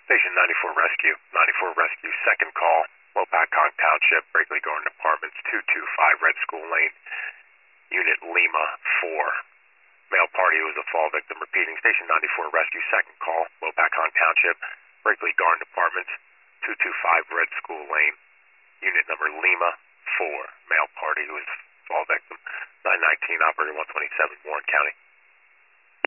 Station 94 Rescue. 94 Rescue, second call. Lopakong Township, Brakely Garden Apartments, 225 Red School Lane, Unit Lima 4. Male party was a fall victim. Repeating, Station 94 Rescue, second call. Lopakong Township, Brakely Garden Apartments, 225 Red School Lane, Unit number Lima 4. Male party who was a fall victim. 919 Operator 127, Warren County.